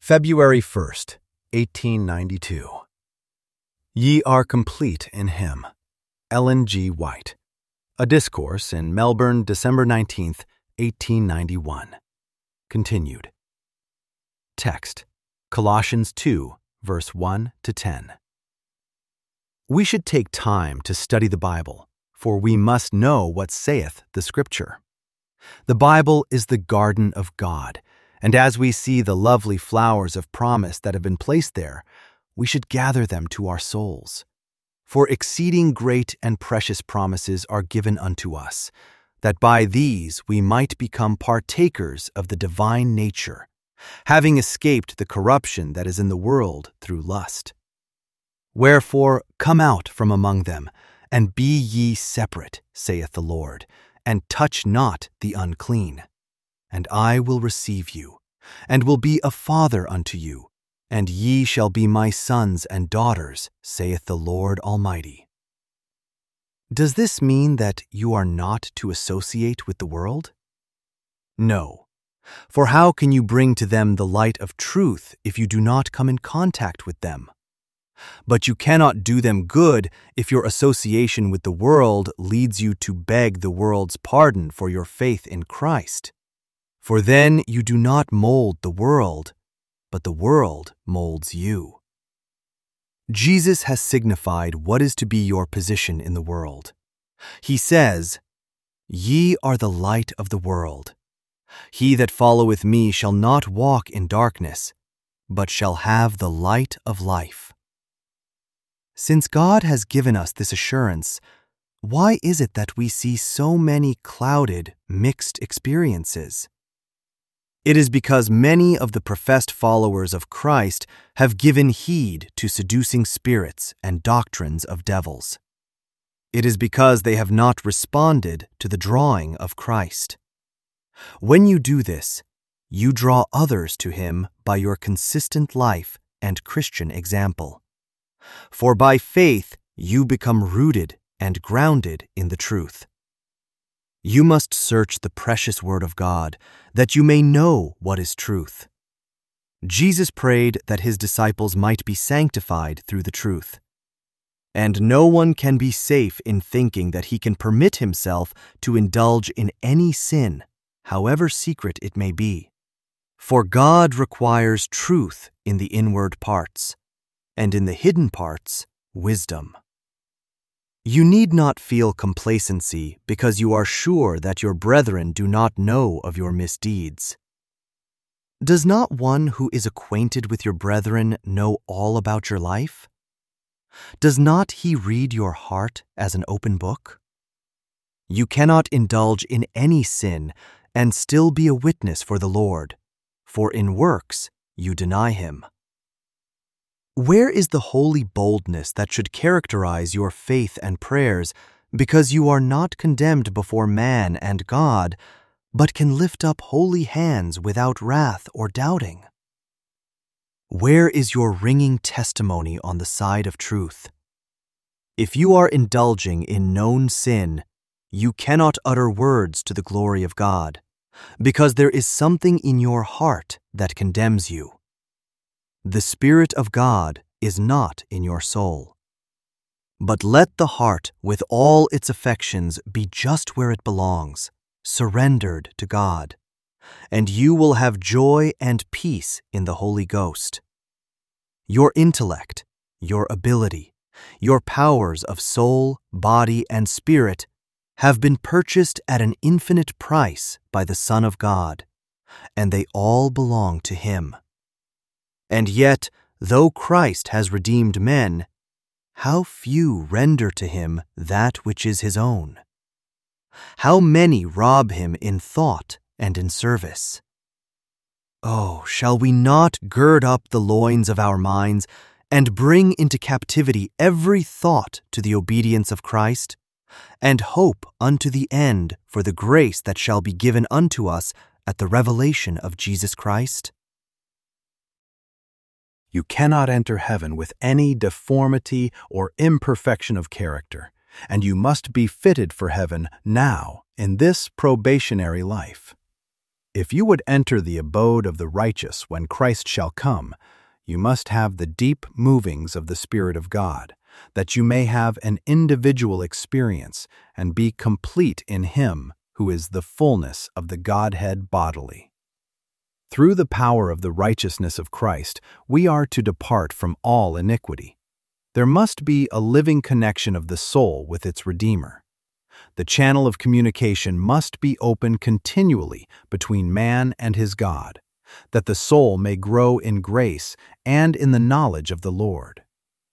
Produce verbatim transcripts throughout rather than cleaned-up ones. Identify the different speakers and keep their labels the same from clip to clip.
Speaker 1: February first, eighteen ninety-two. Ye are complete in him. Ellen G. White. A discourse in Melbourne, December nineteenth, eighteen ninety-one. Continued. Text: Colossians two, verse one to ten. We should take time to study the Bible, for we must know what saith the Scripture. The Bible is the garden of God, and as we see the lovely flowers of promise that have been placed there, we should gather them to our souls. For exceeding great and precious promises are given unto us, that by these we might become partakers of the divine nature, having escaped the corruption that is in the world through lust. Wherefore, come out from among them, and be ye separate, saith the Lord, and touch not the unclean. And I will receive you, and will be a father unto you, and ye shall be my sons and daughters, saith the Lord Almighty. Does this mean that you are not to associate with the world? No, for how can you bring to them the light of truth if you do not come in contact with them? But you cannot do them good if your association with the world leads you to beg the world's pardon for your faith in Christ. For then you do not mold the world, but the world molds you. Jesus has signified what is to be your position in the world. He says, Ye are the light of the world. He that followeth me shall not walk in darkness, but shall have the light of life. Since God has given us this assurance, why is it that we see so many clouded, mixed experiences? It is because many of the professed followers of Christ have given heed to seducing spirits and doctrines of devils. It is because they have not responded to the drawing of Christ. When you do this, you draw others to him by your consistent life and Christian example. For by faith you become rooted and grounded in the truth. You must search the precious word of God, that you may know what is truth. Jesus prayed that his disciples might be sanctified through the truth. And no one can be safe in thinking that he can permit himself to indulge in any sin, however secret it may be. For God requires truth in the inward parts, and in the hidden parts, wisdom. You need not feel complacency because you are sure that your brethren do not know of your misdeeds. Does not one who is acquainted with your brethren know all about your life? Does not he read your heart as an open book? You cannot indulge in any sin and still be a witness for the Lord, for in works you deny him. Where is the holy boldness that should characterize your faith and prayers, because you are not condemned before man and God, but can lift up holy hands without wrath or doubting? Where is your ringing testimony on the side of truth? If you are indulging in known sin, you cannot utter words to the glory of God, because there is something in your heart that condemns you. The Spirit of God is not in your soul. But let the heart with all its affections be just where it belongs, surrendered to God, and you will have joy and peace in the Holy Ghost. Your intellect, your ability, your powers of soul, body, and spirit have been purchased at an infinite price by the Son of God, and they all belong to him. And yet, though Christ has redeemed men, how few render to him that which is his own? How many rob him in thought and in service? Oh, shall we not gird up the loins of our minds and bring into captivity every thought to the obedience of Christ, and hope unto the end for the grace that shall be given unto us at the revelation of Jesus Christ? You cannot enter heaven with any deformity or imperfection of character, and you must be fitted for heaven now in this probationary life. If you would enter the abode of the righteous when Christ shall come, you must have the deep movings of the Spirit of God, that you may have an individual experience and be complete in Him who is the fullness of the Godhead bodily. Through the power of the righteousness of Christ, we are to depart from all iniquity. There must be a living connection of the soul with its Redeemer. The channel of communication must be open continually between man and his God, that the soul may grow in grace and in the knowledge of the Lord.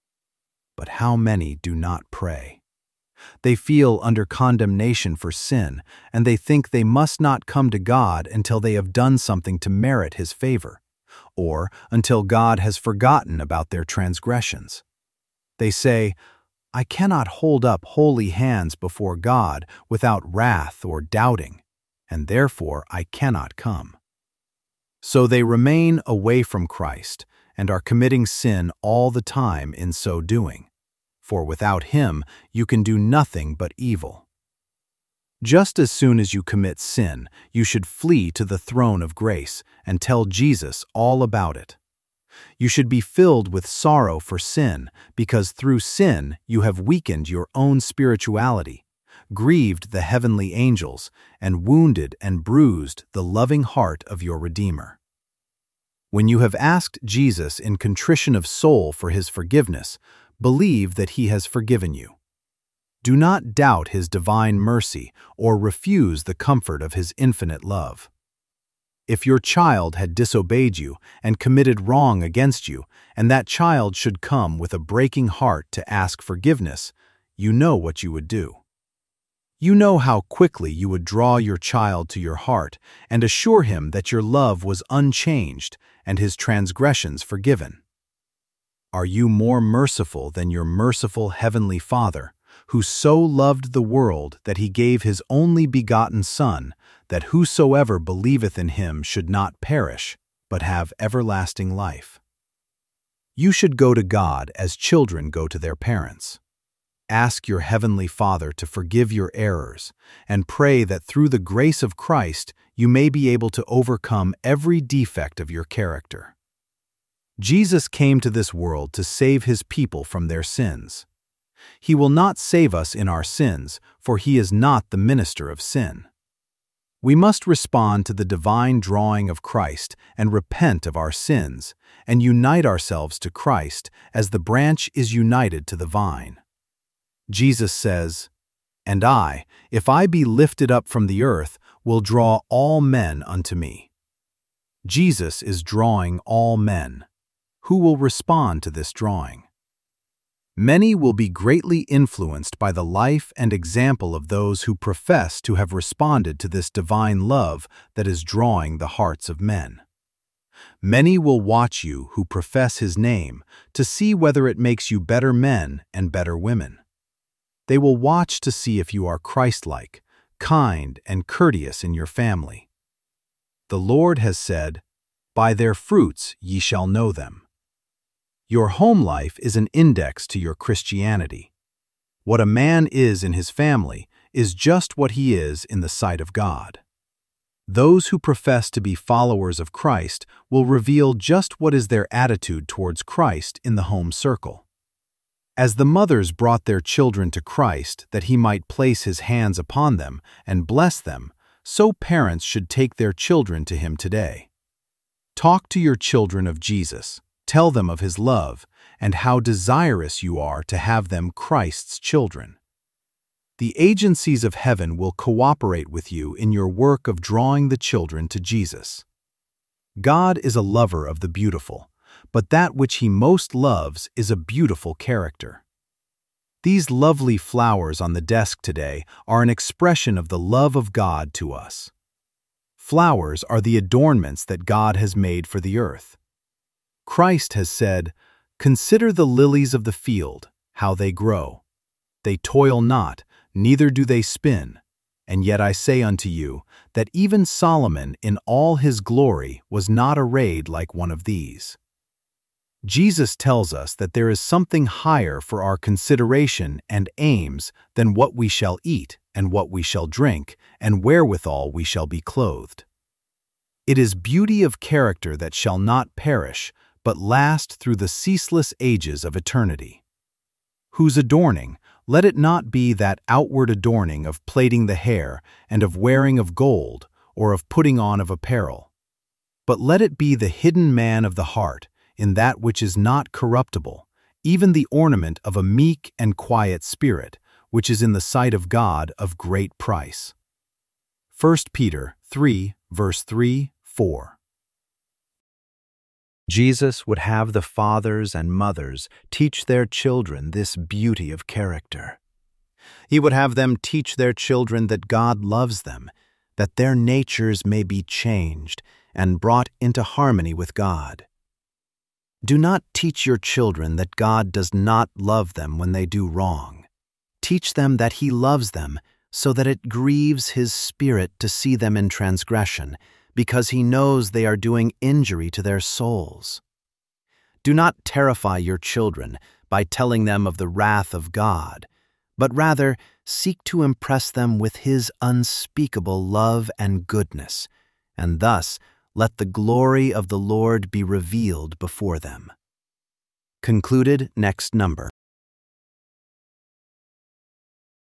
Speaker 1: But how many do not pray? They feel under condemnation for sin, and they think they must not come to God until they have done something to merit His favor, or until God has forgotten about their transgressions. They say, "I cannot hold up holy hands before God without wrath or doubting, and therefore I cannot come." So they remain away from Christ and are committing sin all the time in so doing, for without Him you can do nothing but evil. Just as soon as you commit sin, you should flee to the throne of grace and tell Jesus all about it. You should be filled with sorrow for sin, because through sin you have weakened your own spirituality, grieved the heavenly angels, and wounded and bruised the loving heart of your Redeemer. When you have asked Jesus in contrition of soul for His forgiveness, believe that He has forgiven you. Do not doubt His divine mercy or refuse the comfort of His infinite love. If your child had disobeyed you and committed wrong against you, and that child should come with a breaking heart to ask forgiveness, you know what you would do. You know how quickly you would draw your child to your heart and assure him that your love was unchanged and his transgressions forgiven. Are you more merciful than your merciful Heavenly Father, who so loved the world that He gave His only begotten Son, that whosoever believeth in Him should not perish, but have everlasting life? You should go to God as children go to their parents. Ask your Heavenly Father to forgive your errors, and pray that through the grace of Christ you may be able to overcome every defect of your character. Jesus came to this world to save His people from their sins. He will not save us in our sins, for He is not the minister of sin. We must respond to the divine drawing of Christ and repent of our sins, and unite ourselves to Christ as the branch is united to the vine. Jesus says, "And I, if I be lifted up from the earth, will draw all men unto me." Jesus is drawing all men. Who will respond to this drawing? Many will be greatly influenced by the life and example of those who profess to have responded to this divine love that is drawing the hearts of men. Many will watch you who profess His name to see whether it makes you better men and better women. They will watch to see if you are Christ-like, kind, and courteous in your family. The Lord has said, "By their fruits ye shall know them." Your home life is an index to your Christianity. What a man is in his family is just what he is in the sight of God. Those who profess to be followers of Christ will reveal just what is their attitude towards Christ in the home circle. As the mothers brought their children to Christ that He might place His hands upon them and bless them, so parents should take their children to Him today. Talk to your children of Jesus. Tell them of His love and how desirous you are to have them Christ's children. The agencies of heaven will cooperate with you in your work of drawing the children to Jesus. God is a lover of the beautiful, but that which He most loves is a beautiful character. These lovely flowers on the desk today are an expression of the love of God to us. Flowers are the adornments that God has made for the earth. Christ has said, "Consider the lilies of the field, how they grow. They toil not, neither do they spin. And yet I say unto you, that even Solomon in all his glory was not arrayed like one of these." Jesus tells us that there is something higher for our consideration and aims than what we shall eat and what we shall drink and wherewithal we shall be clothed. It is beauty of character that shall not perish, but last through the ceaseless ages of eternity. Whose adorning, let it not be that outward adorning of plaiting the hair and of wearing of gold or of putting on of apparel. But let it be the hidden man of the heart in that which is not corruptible, even the ornament of a meek and quiet spirit, which is in the sight of God of great price. First Peter three, verse three, four. Jesus would have the fathers and mothers teach their children this beauty of character. He would have them teach their children that God loves them, that their natures may be changed and brought into harmony with God. Do not teach your children that God does not love them when they do wrong. Teach them that He loves them so that it grieves His Spirit to see them in transgression, because He knows they are doing injury to their souls. Do not terrify your children by telling them of the wrath of God, but rather seek to impress them with His unspeakable love and goodness, and thus let the glory of the Lord be revealed before them. Concluded next number.